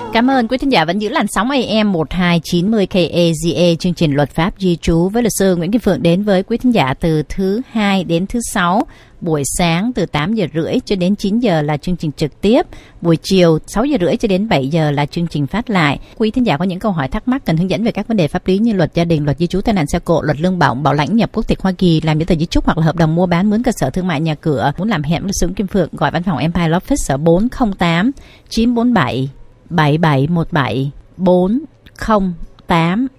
Cảm ơn quý thính giả vẫn giữ làn sóng AM 1290 KAZA, chương trình Luật pháp di trú với luật sư Nguyễn Kim Phượng đến với quý thính giả từ thứ Hai đến thứ Sáu, buổi sáng từ 8 giờ rưỡi cho đến 9 giờ là chương trình trực tiếp, buổi chiều 6 giờ rưỡi cho đến 7 giờ là chương trình phát lại. Quý thính giả có những câu hỏi thắc mắc cần hướng dẫn về các vấn đề pháp lý như luật gia đình, luật di trú, tai nạn xe cộ, luật lương bổng, bảo lãnh nhập quốc tịch Hoa Kỳ, làm giấy tờ di chúc hoặc là hợp đồng mua bán, mướn cơ sở thương mại, nhà cửa. Muốn làm hẹn luật sư Nguyễn Kim Phượng gọi văn phòng Empire Law Office ở 408 947 7717 408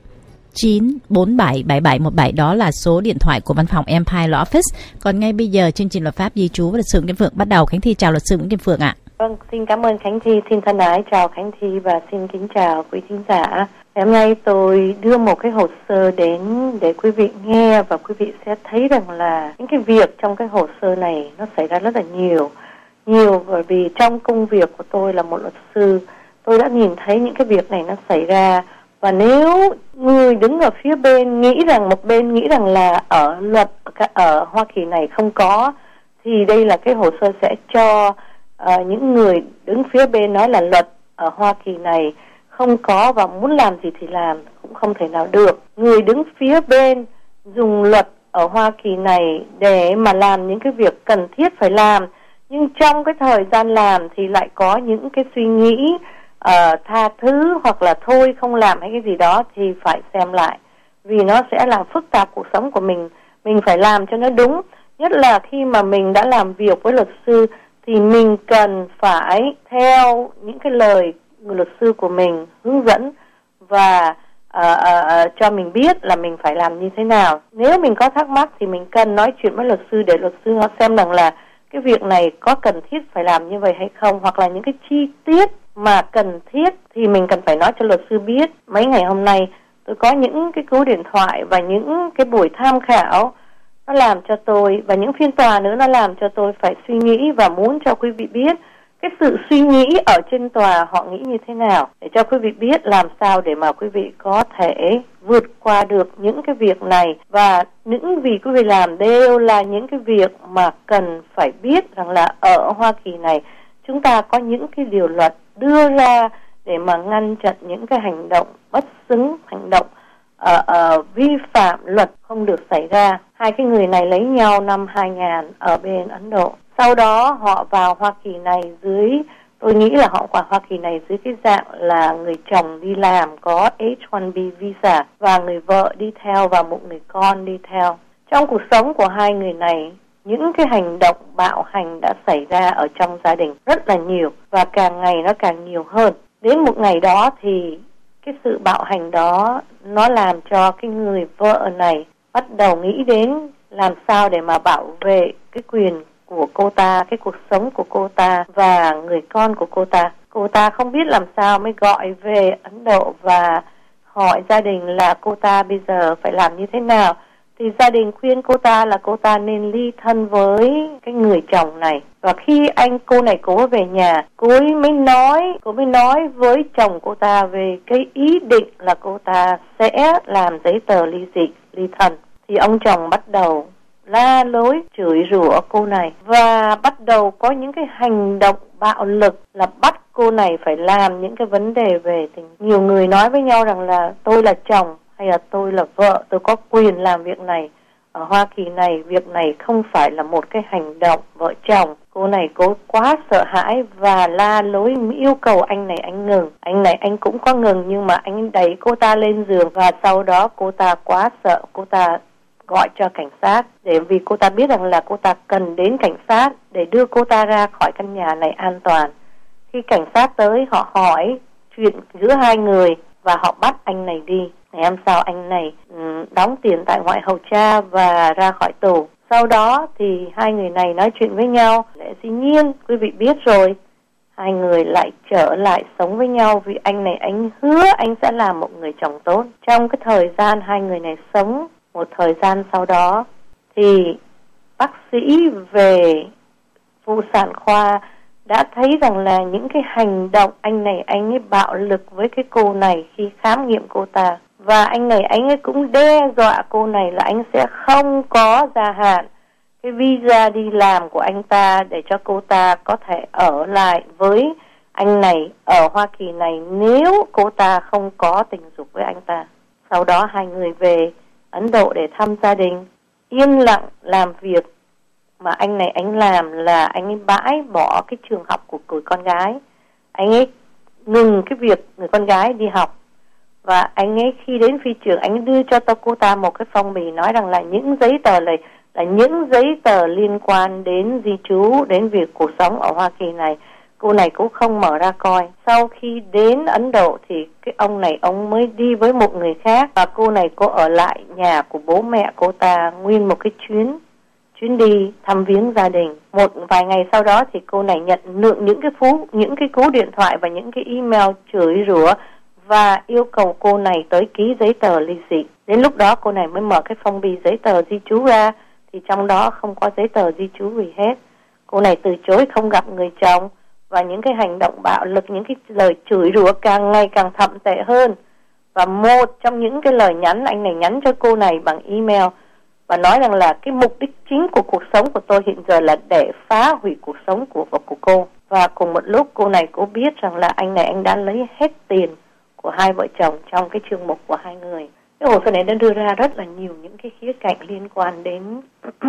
947 7717, đó là số điện thoại của văn phòng Empire Law Office. Còn ngay bây giờ chương trình luật pháp di trú với luật sư Nguyễn Kim Phượng bắt đầu. Khánh Thi chào luật sư Nguyễn Kim Phượng ạ. Vâng, xin cảm ơn Khánh Thi, xin thân ái chào Khánh Thi và xin kính chào quý thính giả. Ngày hôm nay tôi đưa một cái hồ sơ đến để quý vị nghe và quý vị sẽ thấy rằng là những cái việc trong cái hồ sơ này nó xảy ra rất là nhiều bởi vì trong công việc của tôi là một luật sư, tôi đã nhìn thấy những cái việc này nó xảy ra. Và nếu người đứng ở phía bên một bên nghĩ rằng là ở luật ở Hoa Kỳ này không có, thì đây là cái hồ sơ sẽ cho những người đứng phía bên nói là luật ở Hoa Kỳ này không có và muốn làm gì thì làm cũng không thể nào được. Người đứng phía bên dùng luật ở Hoa Kỳ này để mà làm những cái việc cần thiết phải làm, nhưng trong cái thời gian làm thì lại có những cái suy nghĩ tha thứ hoặc là thôi không làm hay cái gì đó, thì phải xem lại, vì nó sẽ làm phức tạp cuộc sống của mình. Mình phải làm cho nó đúng, nhất là khi mà mình đã làm việc với luật sư thì mình cần phải theo những cái lời người luật sư của mình hướng dẫn và cho mình biết là mình phải làm như thế nào. Nếu mình có thắc mắc thì mình cần nói chuyện với luật sư để luật sư họ xem rằng là cái việc này có cần thiết phải làm như vậy hay không, hoặc là những cái chi tiết mà cần thiết thì mình cần phải nói cho luật sư biết. Mấy ngày hôm nay tôi có những cái cú điện thoại và những cái buổi tham khảo, nó làm cho tôi, và những phiên tòa nữa, nó làm cho tôi phải suy nghĩ và muốn cho quý vị biết cái sự suy nghĩ ở trên tòa họ nghĩ như thế nào, để cho quý vị biết làm sao để mà quý vị có thể vượt qua được những cái việc này. Và những gì quý vị làm đều là những cái việc mà cần phải biết rằng là ở Hoa Kỳ này chúng ta có những cái điều luật đưa ra để mà ngăn chặn những cái hành động bất xứng, hành động vi phạm luật không được xảy ra. Hai cái người này lấy nhau năm 2000 ở bên Ấn Độ. Sau đó họ vào Hoa Kỳ này tôi nghĩ là họ vào Hoa Kỳ này dưới cái dạng là người chồng đi làm có H-1B visa và người vợ đi theo và một người con đi theo. Trong cuộc sống của hai người này, những cái hành động bạo hành đã xảy ra ở trong gia đình rất là nhiều và càng ngày nó càng nhiều hơn. Đến một ngày đó thì cái sự bạo hành đó nó làm cho cái người vợ này bắt đầu nghĩ đến làm sao để mà bảo vệ cái quyền của cô ta, cái cuộc sống của cô ta và người con của cô ta. Cô ta không biết làm sao mới gọi về Ấn Độ và hỏi gia đình là cô ta bây giờ phải làm như thế nào. Thì gia đình khuyên cô ta là cô ta nên ly thân với cái người chồng này. Và khi cô này về nhà, cô mới nói với chồng cô ta về cái ý định là cô ta sẽ làm giấy tờ ly thân. Thì ông chồng bắt đầu la lối chửi rủa cô này và bắt đầu có những cái hành động bạo lực là bắt cô này phải làm những cái vấn đề về tình. Nhiều người nói với nhau rằng là tôi là chồng hay là tôi là vợ, tôi có quyền làm việc này. Ở Hoa Kỳ này, việc này không phải là một cái hành động vợ chồng. Cô này quá sợ hãi và la lối yêu cầu anh này anh ngừng. Anh này anh cũng có ngừng, nhưng mà anh đẩy cô ta lên giường và sau đó cô ta quá sợ, cô ta gọi cho cảnh sát, vì cô ta biết rằng là cô ta cần đến cảnh sát để đưa cô ta ra khỏi căn nhà này an toàn. Khi cảnh sát tới, họ hỏi chuyện giữa hai người và họ bắt anh này đi. Ngày hôm sau anh này đóng tiền tại ngoại hầu cha và ra khỏi tù. Sau đó thì hai người này nói chuyện với nhau. Lẽ dĩ nhiên quý vị biết rồi, hai người lại trở lại sống với nhau vì anh này anh hứa anh sẽ làm một người chồng tốt. Trong cái thời gian hai người này sống, một thời gian sau đó thì bác sĩ về phụ sản khoa đã thấy rằng là những cái hành động anh ấy bạo lực với cái cô này khi khám nghiệm cô ta. Và anh ấy cũng đe dọa cô này là anh sẽ không có gia hạn cái visa đi làm của anh ta để cho cô ta có thể ở lại với anh này ở Hoa Kỳ này nếu cô ta không có tình dục với anh ta. Sau đó hai người về Ấn Độ để thăm gia đình, yên lặng làm việc mà anh này anh làm là anh ấy bãi bỏ cái trường học của người con gái. Anh ấy ngừng cái việc người con gái đi học, và anh ấy khi đến phi trường anh ấy đưa cho cô ta một cái phong bì nói rằng là những giấy tờ này là những giấy tờ liên quan đến di trú, đến việc cuộc sống ở Hoa Kỳ này. Cô này cũng không mở ra coi. Sau khi đến Ấn Độ thì cái ông này ông mới đi với một người khác, và cô này cô ở lại nhà của bố mẹ cô ta nguyên một cái chuyến đi thăm viếng gia đình. Một vài ngày sau đó thì cô này nhận được những cái cú điện thoại và những cái email chửi rủa và yêu cầu cô này tới ký giấy tờ ly dị. Đến lúc đó cô này mới mở cái phong bì giấy tờ di trú ra, thì trong đó không có giấy tờ di trú gì hết. Cô này từ chối không gặp người chồng, và những cái hành động bạo lực, những cái lời chửi rủa càng ngày càng thậm tệ hơn. Và một trong những cái lời nhắn anh này nhắn cho cô này bằng email và nói rằng là cái mục đích chính của cuộc sống của tôi hiện giờ là để phá hủy cuộc sống của cô. Và cùng một lúc cô này cô biết rằng là anh này anh đã lấy hết tiền của hai vợ chồng trong cái chương mục của hai người. Cái hồ sơ này đã đưa ra rất là nhiều những cái khía cạnh liên quan đến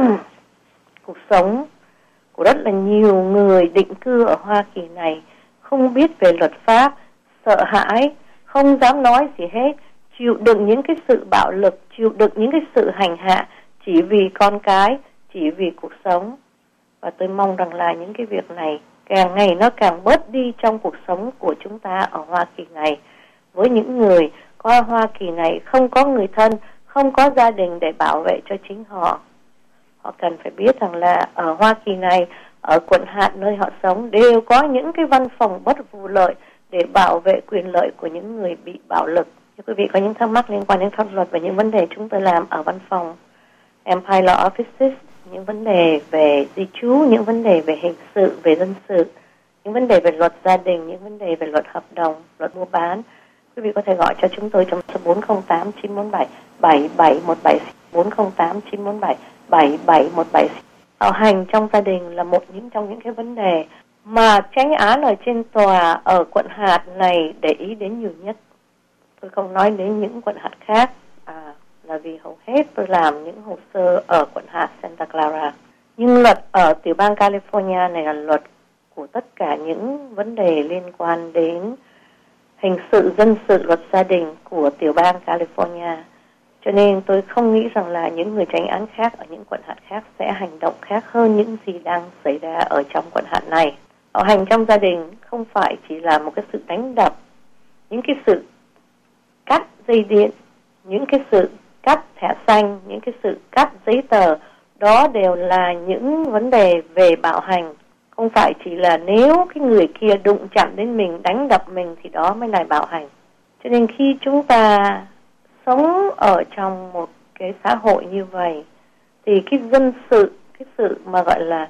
cuộc sống của rất là nhiều người định cư ở Hoa Kỳ này, không biết về luật pháp, sợ hãi, không dám nói gì hết, chịu đựng những cái sự bạo lực, chịu đựng những cái sự hành hạ chỉ vì con cái, chỉ vì cuộc sống. Và tôi mong rằng là những cái việc này càng ngày nó càng bớt đi trong cuộc sống của chúng ta ở Hoa Kỳ này. Với những người qua Hoa Kỳ này không có người thân, không có gia đình để bảo vệ cho chính họ, họ cần phải biết rằng là ở Hoa Kỳ này, ở quận hạt nơi họ sống đều có những cái văn phòng bất vụ lợi để bảo vệ quyền lợi của những người bị bạo lực. Nếu quý vị có những thắc mắc liên quan đến pháp luật và những vấn đề chúng tôi làm ở văn phòng Empire Law Offices, những vấn đề về di trú, những vấn đề về hình sự, về dân sự, những vấn đề về luật gia đình, những vấn đề về luật hợp đồng, luật mua bán, quý vị có thể gọi cho chúng tôi trong số 408 947 7717, 408 947 7717. Bạo hành trong gia đình là một trong những cái vấn đề mà chánh án ở trên tòa ở quận hạt này để ý đến nhiều nhất. Tôi không nói đến những quận hạt khác, là vì hầu hết tôi làm những hồ sơ ở quận hạt Santa Clara. Nhưng luật ở tiểu bang California này là luật của tất cả những vấn đề liên quan đến hình sự, dân sự, luật gia đình của tiểu bang California. Cho nên tôi không nghĩ rằng là những người chánh án khác ở những quận hạt khác sẽ hành động khác hơn những gì đang xảy ra ở trong quận hạt này. Bạo hành trong gia đình không phải chỉ là một cái sự đánh đập, những cái sự cắt dây điện, những cái sự cắt thẻ xanh, những cái sự cắt giấy tờ, đó đều là những vấn đề về bạo hành. Không phải chỉ là nếu cái người kia đụng chạm đến mình, đánh đập mình thì đó mới là bạo hành. Cho nên khi chúng ta sống ở trong một cái xã hội như vậy thì cái dân sự, cái sự mà gọi là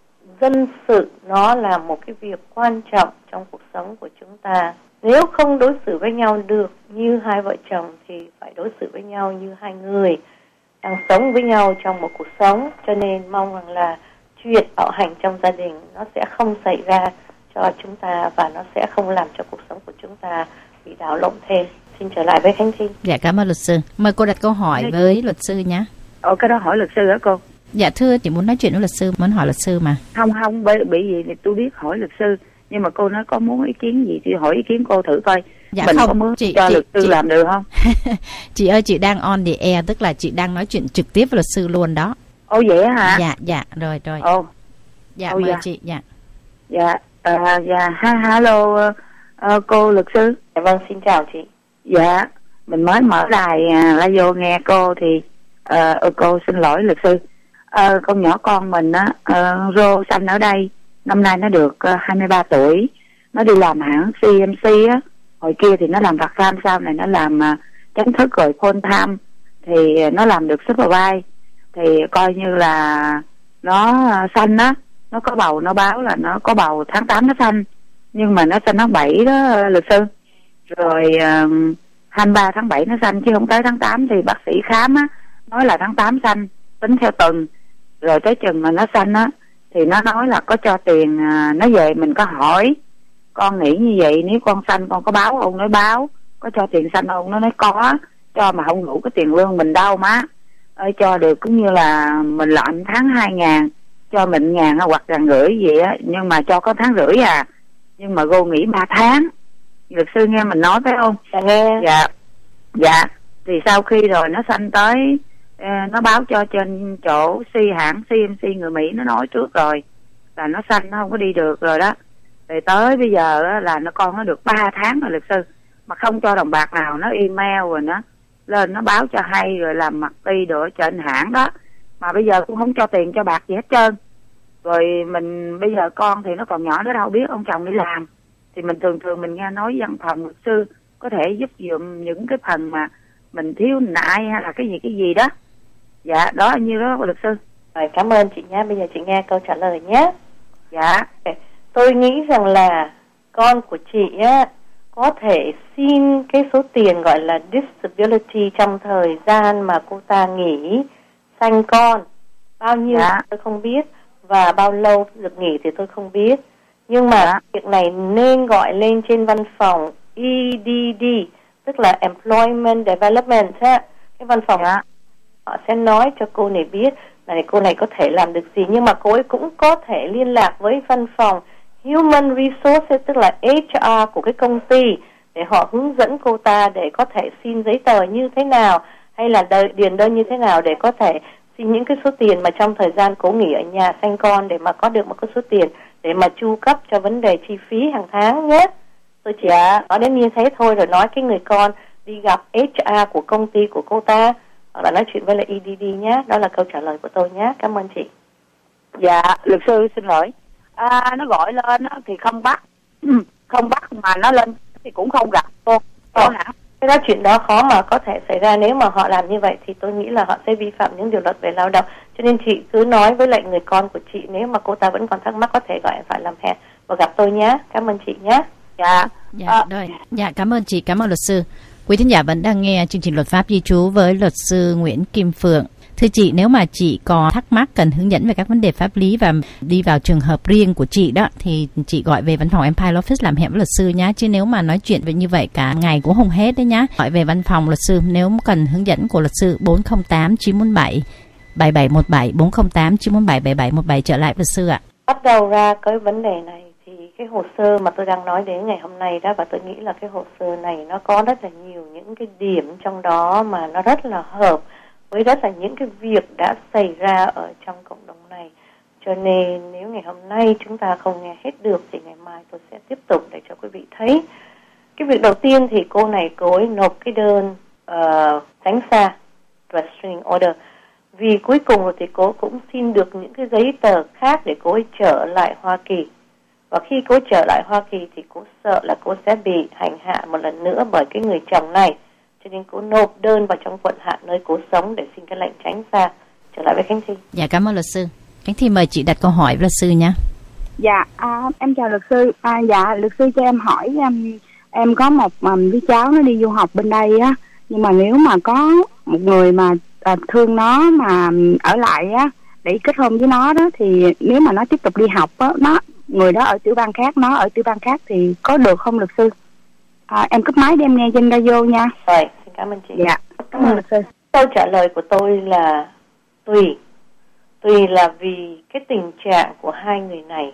dân sự nó là một cái việc quan trọng trong cuộc sống của chúng ta. Nếu không đối xử với nhau được như hai vợ chồng thì phải đối xử với nhau như hai người đang sống với nhau trong một cuộc sống. Cho nên mong rằng là chuyện bạo hành trong gia đình nó sẽ không xảy ra cho chúng ta và nó sẽ không làm cho cuộc sống của chúng ta bị đảo lộn thêm. Xin trở lại với Khánh Thi. Dạ, cảm ơn luật sư. Mời cô đặt câu hỏi với luật sư nhé. Cái đó hỏi luật sư hả cô? Dạ thưa, chị muốn nói chuyện với luật sư, muốn hỏi luật sư mà. Không, bởi vì thì tôi biết hỏi luật sư, nhưng mà cô nói có muốn ý kiến gì thì hỏi ý kiến cô thử coi. Dạ mình không, có muốn cho luật sư làm được không? Chị ơi, chị đang on the air, tức là chị đang nói chuyện trực tiếp với luật sư luôn đó. Ồ vậy hả? Dạ, rồi. Dạ, mời dạ. chị, dạ. Dạ, hello cô luật sư. Dạ vâng, xin chào chị. Dạ, mình mới mở đài radio nghe cô thì cô xin lỗi luật sư. Con nhỏ con mình á, Rô sanh ở đây, năm nay nó được 23 tuổi. Nó đi làm hãng CMC á, hồi kia thì nó làm part time, sau này nó làm chánh thức rồi full time, thì nó làm được supervise. Thì coi như là nó sanh á, nó có bầu, nó báo là nó có bầu tháng 8 nó sanh, nhưng mà nó sanh tháng 7 đó luật sư. Rồi 23 tháng 7 nó sanh chứ không tới tháng 8, thì bác sĩ khám á nói là tháng 8 sanh, tính theo tuần. Rồi tới chừng mà nó sanh á thì nó nói là có cho tiền, nó về mình có hỏi Con nghĩ như vậy, nếu con sanh con có báo ông nói báo, có cho tiền sanh ông nó nói có, cho mà không đủ cái tiền lương mình đâu má ơi, cho được cũng như là mình làm tháng 2.000, cho mình 1.000 hoặc 1.500 gì á, nhưng mà cho có 1.500 à, nhưng mà cô nghỉ 3 tháng. Luật sư nghe mình nói phải không? Dạ nghe. Dạ thì sau khi rồi nó sanh tới, nó báo cho trên chỗ hãng CMC người Mỹ nó nói trước rồi là nó sanh nó không có đi được rồi đó. Rồi tới bây giờ là con nó được 3 tháng rồi luật sư, mà không cho đồng bạc nào, nó email rồi nó lên nó báo cho hay rồi làm mặt đi đổ trên hãng đó, mà bây giờ cũng không cho tiền cho bạc gì hết trơn. Rồi mình bây giờ con thì nó còn nhỏ, nó đâu biết, ông chồng đi làm thì mình thường mình nghe nói văn phòng luật sư có thể giúp dùm những cái phần mà mình thiếu nại hay là cái gì đó. Dạ đó, như đó luật sư. Rồi, cảm ơn chị nhé. Bây giờ chị nghe câu trả lời nhé. Dạ. Tôi nghĩ rằng là con của chị á có thể xin cái số tiền gọi là disability trong thời gian mà cô ta nghỉ sanh con. Bao nhiêu tôi không biết, và bao lâu được nghỉ thì tôi không biết. Nhưng mà việc này nên gọi lên trên văn phòng EDD, tức là Employment Development á. Cái văn phòng họ sẽ nói cho cô này biết là cô này có thể làm được gì. Nhưng mà cô ấy cũng có thể liên lạc với văn phòng Human Resources, tức là HR của cái công ty, để họ hướng dẫn cô ta để có thể xin giấy tờ như thế nào, hay là điền đơn như thế nào để có thể xin những cái số tiền mà trong thời gian cố nghỉ ở nhà sanh con, để mà có được một cái số tiền để mà chu cấp cho vấn đề chi phí hàng tháng nhé. Tôi chỉ nói đến như thế thôi, rồi nói cái người con đi gặp HR của công ty của cô ta, hoặc là nói chuyện với lại EDD nhé. Đó là câu trả lời của tôi nhé. Cảm ơn chị. Dạ, luật sư xin lỗi. Nó gọi lên thì không bắt, không bắt mà nó lên thì cũng không gặp cô. Cái đó chuyện đó khó mà có thể xảy ra. Nếu mà họ làm như vậy thì tôi nghĩ là họ sẽ vi phạm những điều luật về lao động. Cho nên chị cứ nói với lại người con của chị, nếu mà cô ta vẫn còn thắc mắc có thể gọi phải làm hẹn và gặp tôi nhé. Cảm ơn chị nhé. Dạ, cảm ơn chị, cảm ơn luật sư. Quý thính giả vẫn đang nghe chương trình Luật pháp di trú với luật sư Nguyễn Kim Phượng. Thưa chị, nếu mà chị có thắc mắc cần hướng dẫn về các vấn đề pháp lý và đi vào trường hợp riêng của chị đó, thì chị gọi về văn phòng Empire Law Office làm hẹn với luật sư nhá. Chứ nếu mà nói chuyện về như vậy cả ngày cũng không hết đấy nhá. Gọi về văn phòng luật sư nếu cần hướng dẫn của luật sư 408 947 7717 408 947 7717. Trở lại luật sư ạ. Bắt đầu ra cái vấn đề này thì cái hồ sơ mà tôi đang nói đến ngày hôm nay đó, và tôi nghĩ là cái hồ sơ này nó có rất là nhiều những cái điểm trong đó mà nó rất là hợp với rất là những cái việc đã xảy ra ở trong cộng đồng này. Cho nên nếu ngày hôm nay chúng ta không nghe hết được thì ngày mai tôi sẽ tiếp tục để cho quý vị thấy. Cái việc đầu tiên thì cô ấy nộp cái đơn tránh xa, restraining order, vì cuối cùng rồi thì cô cũng xin được những cái giấy tờ khác để cô ấy trở lại Hoa Kỳ. Và khi cô trở lại Hoa Kỳ thì cô sợ là cô sẽ bị hành hạ một lần nữa bởi cái người chồng này. Cho nên cô nộp đơn vào trong quận Hạ nơi cô sống để xin cái lệnh tránh xa. Trở lại với Khánh Thi. Dạ, cảm ơn luật sư. Khánh Thi mời chị đặt câu hỏi với luật sư nhé. Dạ, em chào luật sư. Dạ, luật sư cho em hỏi, em có một đứa cháu nó đi du học bên đây á, nhưng mà nếu mà có một người mà thương nó mà ở lại á để kết hôn với nó đó, thì nếu mà nó tiếp tục đi học á, người đó ở tiểu bang khác, nó ở tiểu bang khác thì có được không luật sư? Em cúp máy để em nghe trên radio nha. Rồi, xin cảm ơn chị. Dạ, cảm ơn luật sư. Câu trả lời của tôi là tùy là vì cái tình trạng của hai người này.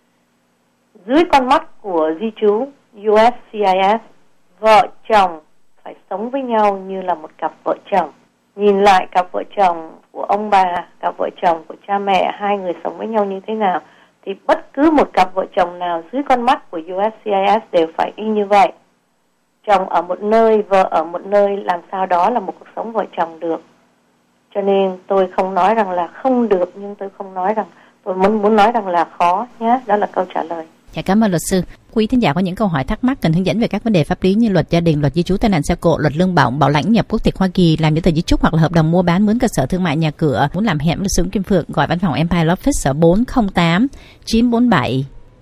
Dưới con mắt của di trú USCIS, vợ chồng phải sống với nhau như là một cặp vợ chồng. Nhìn lại cặp vợ chồng của ông bà, cặp vợ chồng của cha mẹ, hai người sống với nhau như thế nào, thì bất cứ một cặp vợ chồng nào dưới con mắt của USCIS đều phải y như vậy. Chồng ở một nơi, vợ ở một nơi, làm sao đó là một cuộc sống vợ chồng được. Cho nên tôi không nói rằng là không được, nhưng tôi không nói rằng, tôi muốn nói rằng là khó nhé. Đó là câu trả lời. Dạ, cảm ơn luật sư. Quý thính giả có những câu hỏi thắc mắc cần hướng dẫn về các vấn đề pháp lý như luật gia đình, luật di trú, tai nạn xe cộ, luật lương bổng, bảo lãnh nhập quốc tịch Hoa Kỳ, làm giấy tờ di chúc hoặc là hợp đồng mua bán mướn cơ sở thương mại nhà cửa, muốn làm hẹn với luật sư Kim Phượng, gọi văn phòng Empire Law Office ở 408 947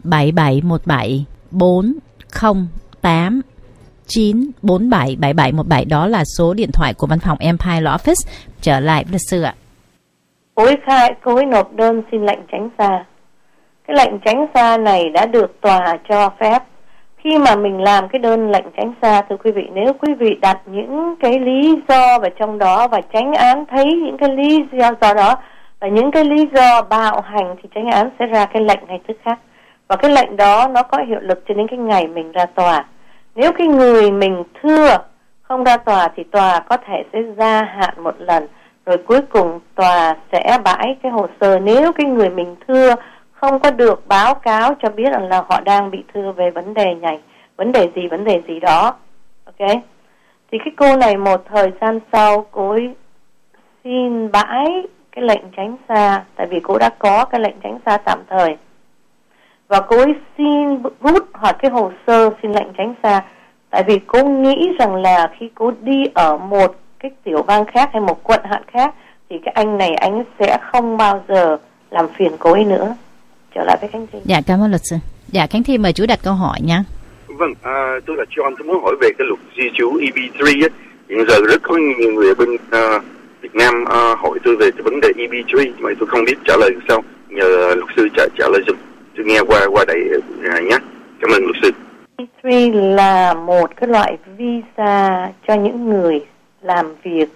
7717 408 947 7717. Đó là số điện thoại của văn phòng Empire Law Office. Trở lại với luật sư ạ. Cô ấy nộp đơn xin lệnh tránh xa. Cái lệnh tránh xa này đã được tòa cho phép khi mà mình làm cái đơn lệnh tránh xa, thưa quý vị, nếu quý vị đặt những cái lý do vào trong đó và chánh án thấy những cái lý do đó và những cái lý do bạo hành, thì chánh án sẽ ra cái lệnh ngay tức khắc. Và cái lệnh đó nó có hiệu lực cho đến cái ngày mình ra tòa. Nếu cái người mình thưa không ra tòa thì tòa có thể sẽ gia hạn một lần, rồi cuối cùng tòa sẽ bãi cái hồ sơ nếu cái người mình thưa không có được báo cáo cho biết là họ đang bị thưa về vấn đề gì đó. Ok, thì cái cô này một thời gian sau cô ấy xin bãi cái lệnh tránh xa, tại vì cô đã có cái lệnh tránh xa tạm thời, và cô ấy xin rút hoặc cái hồ sơ xin lệnh tránh xa, tại vì cô nghĩ rằng là khi cô đi ở một cái tiểu bang khác hay một quận hạn khác thì cái anh này anh sẽ không bao giờ làm phiền cô ấy nữa. Trở lại với Khánh Thi. Dạ, cảm ơn luật sư. Dạ, Khánh Thi mời chú đặt câu hỏi nha. Vâng, tôi là John, tôi muốn hỏi về cái luật di trú EB3 á. Hiện giờ rất có nhiều người ở bên Việt Nam hỏi tôi về cái vấn đề EB3, mà tôi không biết trả lời sao. Nhờ luật sư trả lời giùm. Tôi nghe qua đây nhé. Cảm ơn luật sư. EB3 là một cái loại visa cho những người làm việc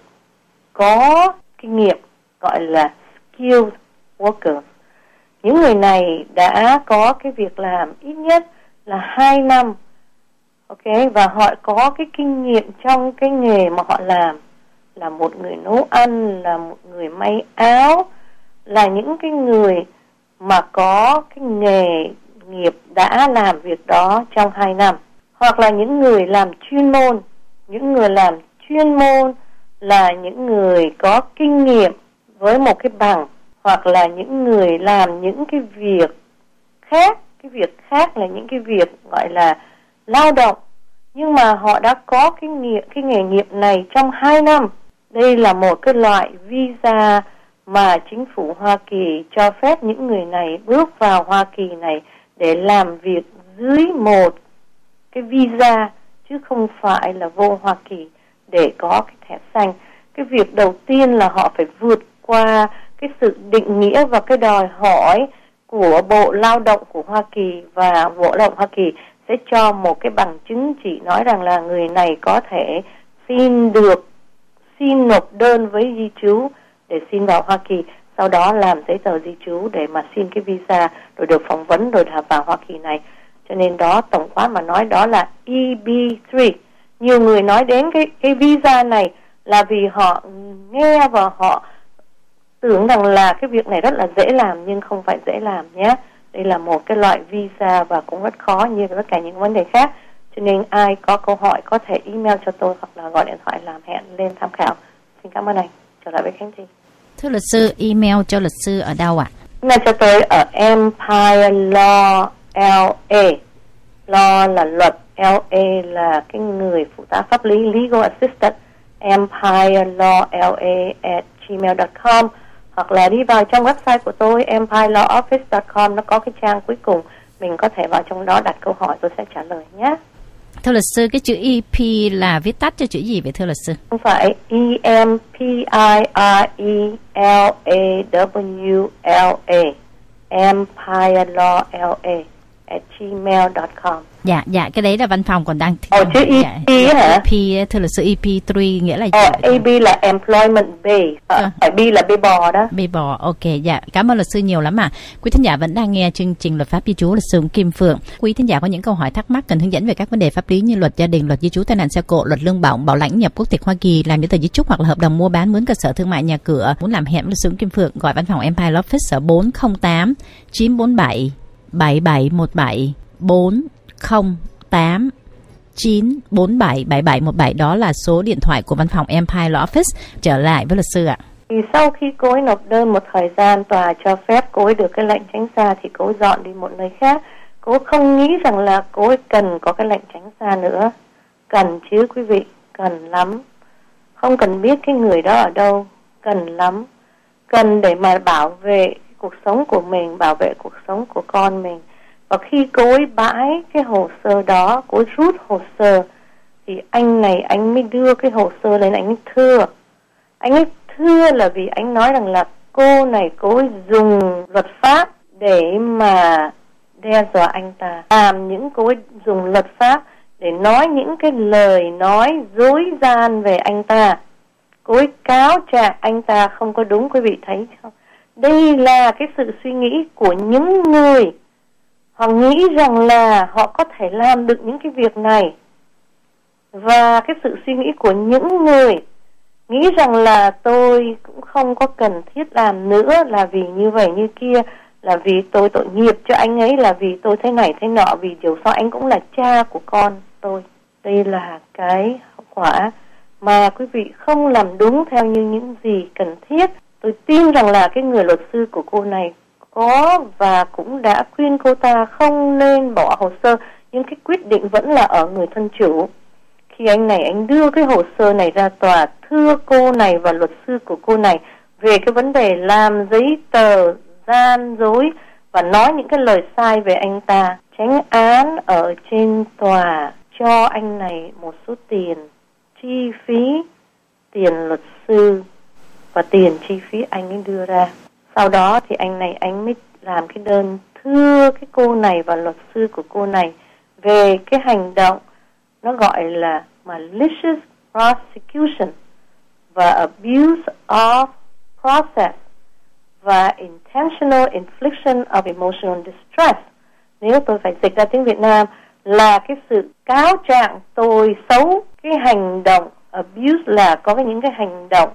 có kinh nghiệm, gọi là skilled worker. Những người này đã có cái việc làm ít nhất là 2 năm, ok, và họ có cái kinh nghiệm trong cái nghề mà họ làm, là một người nấu ăn, là một người may áo, là những cái người mà có cái nghề nghiệp đã làm việc đó trong 2 năm, hoặc là những người làm chuyên môn. Những người làm chuyên môn là những người có kinh nghiệm với một cái bằng, hoặc là những người làm những cái việc khác. Cái việc khác là những cái việc gọi là lao động, nhưng mà họ đã có cái nghề nghiệp này trong 2 năm. Đây là một cái loại visa mà chính phủ Hoa Kỳ cho phép những người này bước vào Hoa Kỳ này để làm việc dưới một cái visa, chứ không phải là vô Hoa Kỳ để có cái thẻ xanh. Cái việc đầu tiên là họ phải vượt qua cái sự định nghĩa và cái đòi hỏi của Bộ Lao động của Hoa Kỳ, và Bộ Lao động Hoa Kỳ sẽ cho một cái bằng chứng chỉ nói rằng là người này có thể xin nộp đơn với di trú để xin vào Hoa Kỳ, sau đó làm giấy tờ di trú để mà xin cái visa, rồi được phỏng vấn, rồi vào Hoa Kỳ này. Cho nên đó, tổng quát mà nói, đó là EB3. Nhiều người nói đến cái visa này là vì họ nghe và họ tưởng rằng là cái việc này rất là dễ làm, nhưng không phải dễ làm nhé. Đây là một cái loại visa và cũng rất khó như tất cả những vấn đề khác. Cho nên ai có câu hỏi có thể email cho tôi hoặc là gọi điện thoại làm hẹn lên tham khảo. Xin cảm ơn anh. Trở lại với Khánh Thi. Thưa luật sư, email cho luật sư ở đâu ạ? Email cho tôi ở Empire Law LA. Law là luật, LA là cái người phụ tá pháp lý, legal assistant. Empire Law LA @gmail.com, hoặc là đi vào trong website của tôi empirelawoffice.com, nó có cái trang cuối cùng, mình có thể vào trong đó đặt câu hỏi, tôi sẽ trả lời nhé. Thưa luật sư, cái chữ EP là viết tắt cho chữ gì vậy thưa luật sư? Không phải, EMPIRELAWLA, Empire Law LA @gmail.com. Dạ, cái đấy là văn phòng còn đang chữ EP hả? EP, thưa luật sư, EP3 nghĩa là gì? AB là employment base, phải B là bê bò đó. Bê bò, ok, dạ, cảm ơn luật sư nhiều lắm ạ. Quý thính giả vẫn đang nghe chương trình Luật pháp di trú, luật sư Kim Phượng. Quý thính giả có những câu hỏi thắc mắc cần hướng dẫn về các vấn đề pháp lý như luật gia đình, luật di trú, tai nạn xe cộ, luật lương bổng, bảo lãnh, nhập quốc tịch Hoa Kỳ, làm giấy tờ di trúc hoặc là hợp đồng mua bán, mướn cơ sở thương mại, nhà cửa, muốn làm hẹn với luật sư Kim Phượng, gọi văn phòng Empire Law Office ở 408 947 7717 408 947 7717, đó là số điện thoại của văn phòng Empire Law Office. Trở lại với luật sư ạ. Thì sau khi cô ấy nộp đơn một thời gian, tòa cho phép cô ấy được cái lệnh tránh xa thì cô ấy dọn đi một nơi khác. Cô không nghĩ rằng là cô ấy cần có cái lệnh tránh xa nữa. Cần chứ quý vị, cần lắm. Không cần biết cái người đó ở đâu, cần lắm. Cần để mà bảo vệ cuộc sống của mình, bảo vệ cuộc sống của con mình. Và khi cô ấy bãi cái hồ sơ đó, cô ấy rút hồ sơ, thì anh này anh mới đưa cái hồ sơ lên, anh ấy thưa. Anh ấy thưa là vì anh nói rằng là cô này cô ấy dùng luật pháp để mà đe dọa anh ta, cô ấy dùng luật pháp để nói những cái lời nói dối gian về anh ta. Cô ấy cáo trạng anh ta không có đúng, quý vị thấy không? Đây là cái sự suy nghĩ của những người họ nghĩ rằng là họ có thể làm được những cái việc này, và cái sự suy nghĩ của những người nghĩ rằng là tôi cũng không có cần thiết làm nữa, là vì như vậy như kia, là vì tôi tội nghiệp cho anh ấy, là vì tôi thế này thế nọ, vì dù sao anh cũng là cha của con tôi. Đây là cái hậu quả mà quý vị không làm đúng theo như những gì cần thiết. Tôi tin rằng là cái người luật sư của cô này có và cũng đã khuyên cô ta không nên bỏ hồ sơ, nhưng cái quyết định vẫn là ở người thân chủ. Khi anh đưa cái hồ sơ này ra tòa, thưa cô này và luật sư của cô này về cái vấn đề làm giấy tờ gian dối và nói những cái lời sai về anh ta. Chánh án ở trên tòa cho anh này một số tiền chi phí, tiền luật sư và tiền chi phí anh ấy đưa ra. Sau đó thì anh mới làm cái đơn thưa cái cô này và luật sư của cô này về cái hành động nó gọi là malicious prosecution và abuse of process và intentional infliction of emotional distress. Nếu tôi phải dịch ra tiếng Việt Nam là cái sự cáo trạng tôi xấu, cái hành động abuse là có những cái hành động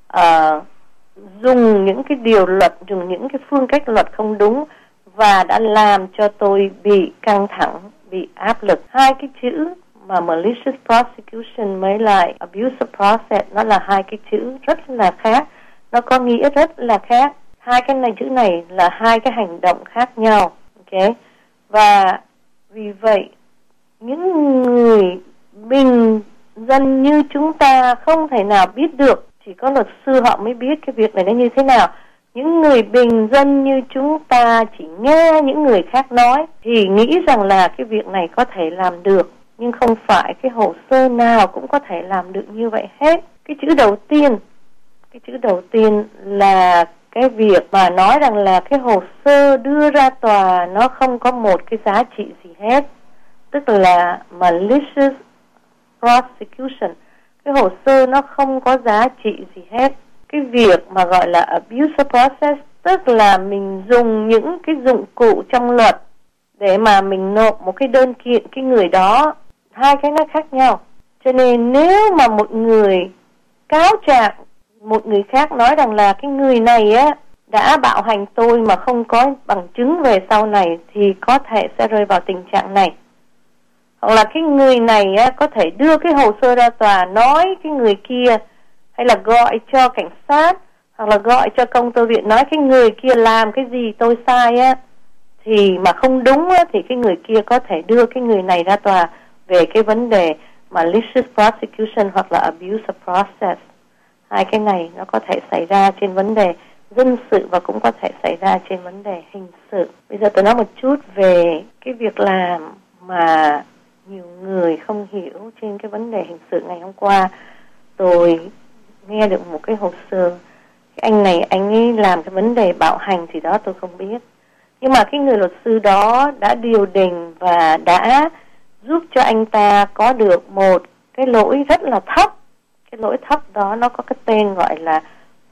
dùng những cái điều luật, dùng những cái phương cách luật không đúng và đã làm cho tôi bị căng thẳng, bị áp lực. Hai cái chữ mà malicious prosecution mới lại abuse of process, nó là hai cái chữ rất là khác, nó có nghĩa rất là khác. Hai cái này, chữ này là hai cái hành động khác nhau, ok? Và vì vậy những người bình dân như chúng ta không thể nào biết được, chỉ có luật sư họ mới biết cái việc này nó như thế nào. Những người bình dân như chúng ta chỉ nghe những người khác nói thì nghĩ rằng là cái việc này có thể làm được, nhưng không phải cái hồ sơ nào cũng có thể làm được như vậy hết. Cái chữ đầu tiên là cái việc mà nói rằng là cái hồ sơ đưa ra tòa nó không có một cái giá trị gì hết, tức là malicious prosecution. Cái hồ sơ nó không có giá trị gì hết. Cái việc mà gọi là abuse of process tức là mình dùng những cái dụng cụ trong luật để mà mình nộp một cái đơn kiện cái người đó. Hai cái nó khác nhau. Cho nên nếu mà một người cáo trạng một người khác nói rằng là cái người này á đã bạo hành tôi mà không có bằng chứng về sau này thì có thể sẽ rơi vào tình trạng này. Hoặc là cái người này á, có thể đưa cái hồ sơ ra tòa nói cái người kia, hay là gọi cho cảnh sát, hoặc là gọi cho công tố viện nói cái người kia làm cái gì tôi sai á, thì mà không đúng á, thì cái người kia có thể đưa cái người này ra tòa về cái vấn đề malicious prosecution hoặc là abuse of process. Hai cái này nó có thể xảy ra trên vấn đề dân sự và cũng có thể xảy ra trên vấn đề hình sự. Bây giờ tôi nói một chút về cái việc làm mà nhiều người không hiểu trên cái vấn đề hình sự. Ngày hôm qua tôi nghe được một cái hồ sơ, cái anh này anh ấy làm cái vấn đề bạo hành thì đó tôi không biết, nhưng mà cái người luật sư đó đã điều đình và đã giúp cho anh ta có được một cái lỗi rất là thấp. Cái lỗi thấp đó nó có cái tên gọi là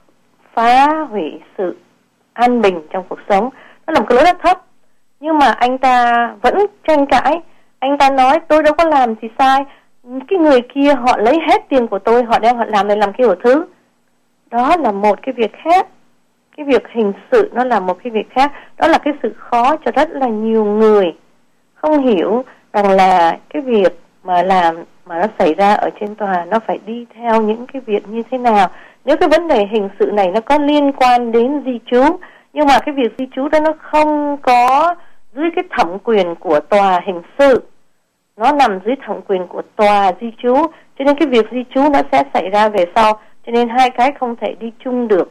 phá hủy sự an bình trong cuộc sống. Nó là một cái lỗi rất thấp, nhưng mà anh ta vẫn tranh cãi. Anh ta nói tôi đâu có làm gì sai, cái người kia họ lấy hết tiền của tôi, họ đem họ làm này làm kia thứ. Đó là một cái việc khác. Cái việc hình sự nó là một cái việc khác. Đó là cái sự khó cho rất là nhiều người không hiểu rằng là cái việc mà làm mà nó xảy ra ở trên tòa nó phải đi theo những cái việc như thế nào. Nếu cái vấn đề hình sự này nó có liên quan đến di trú, nhưng mà cái việc di trú đó nó không có dưới cái thẩm quyền của tòa hình sự, nó nằm dưới thẩm quyền của tòa di trú, cho nên cái việc di trú nó sẽ xảy ra về sau, cho nên hai cái không thể đi chung được.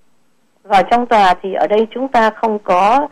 Vào trong tòa thì ở đây chúng ta không có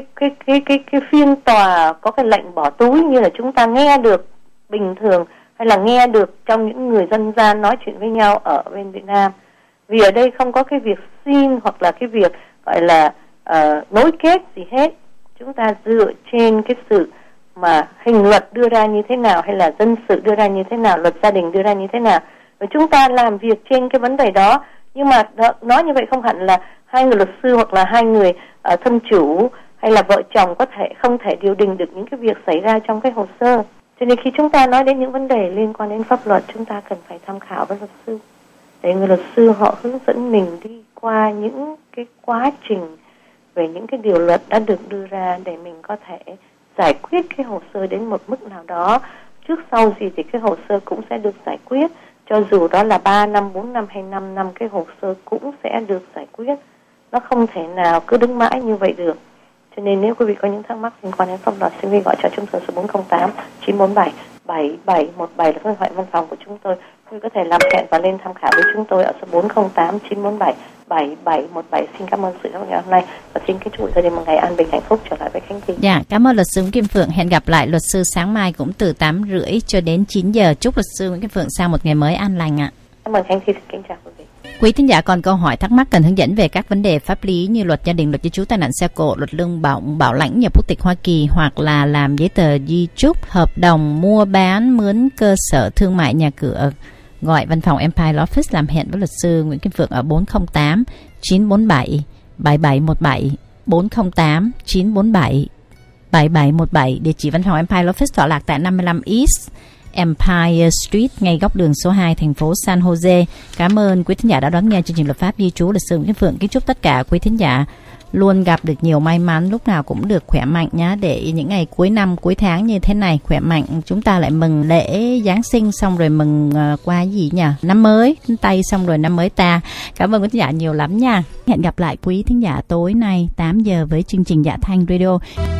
cái phiên tòa có cái lệnh bỏ túi như là chúng ta nghe được bình thường, hay là nghe được trong những người dân gian nói chuyện với nhau ở bên Việt Nam. Vì ở đây không có cái việc xin hoặc là cái việc gọi là nối kết gì hết, chúng ta dựa trên cái sự mà hình luật đưa ra như thế nào, hay là dân sự đưa ra như thế nào, luật gia đình đưa ra như thế nào, và chúng ta làm việc trên cái vấn đề đó. Nhưng mà nói như vậy không hẳn là hai người luật sư hoặc là hai người thân chủ hay là vợ chồng không thể điều đình được những cái việc xảy ra trong cái hồ sơ. Cho nên khi chúng ta nói đến những vấn đề liên quan đến pháp luật, chúng ta cần phải tham khảo với luật sư, để người luật sư họ hướng dẫn mình đi qua những cái quá trình về những cái điều luật đã được đưa ra, để mình có thể giải quyết cái hồ sơ đến một mức nào đó. Trước sau gì thì cái hồ sơ cũng sẽ được giải quyết, cho dù đó là 3 năm, 4 năm hay 5 năm, cái hồ sơ cũng sẽ được giải quyết. Nó không thể nào cứ đứng mãi như vậy được. Cho nên nếu quý vị có những thắc mắc liên quan đến pháp luật, xin quý vị gọi cho chúng tôi số 408 947 7717 là số điện thoại văn phòng của chúng tôi. Quý vị có thể làm hẹn và lên tham khảo với chúng tôi ở số 408 947 7717. Xin cảm ơn sự theo dõi hôm nay và xin kính chúc gia đình một ngày an bình hạnh phúc. Trở lại với Khánh Thi. Dạ, cảm ơn luật sư Nguyễn Kim Phượng. Hẹn gặp lại luật sư sáng mai cũng từ 8:30 cho đến 9 giờ. Chúc luật sư Nguyễn Kim Phượng sang một ngày mới an lành ạ. Cảm ơn Khánh Thi. Kính chào quý vị. Quý thính giả còn câu hỏi thắc mắc cần hướng dẫn về các vấn đề pháp lý như luật gia đình, luật di trú, tai nạn xe cộ, luật lương bổng, bảo lãnh nhập quốc tịch Hoa Kỳ, hoặc là làm giấy tờ di chúc, hợp đồng mua bán mướn cơ sở thương mại nhà cửa, gọi văn phòng Empire Law Office làm hẹn với luật sư Nguyễn Kim Phượng ở 408 947 7717, 408 947 7717. Địa chỉ văn phòng Empire Law Office tọa lạc tại 55 East Empire Street, ngay góc đường số 2, thành phố San Jose. Cảm ơn quý thính giả đã đón nghe chương trình Luật pháp di trú. Luật sư Nguyễn Kim Phượng kính chúc tất cả quý thính giả luôn gặp được nhiều may mắn, lúc nào cũng được khỏe mạnh nhá, để những ngày cuối năm cuối tháng như thế này khỏe mạnh, chúng ta lại mừng lễ Giáng sinh, xong rồi mừng qua gì nhỉ, năm mới Tây, xong rồi năm mới ta. Cảm ơn quý thính giả nhiều lắm nha. Hẹn gặp lại quý thính giả tối nay 8 giờ với chương trình Dạ Thanh Radio.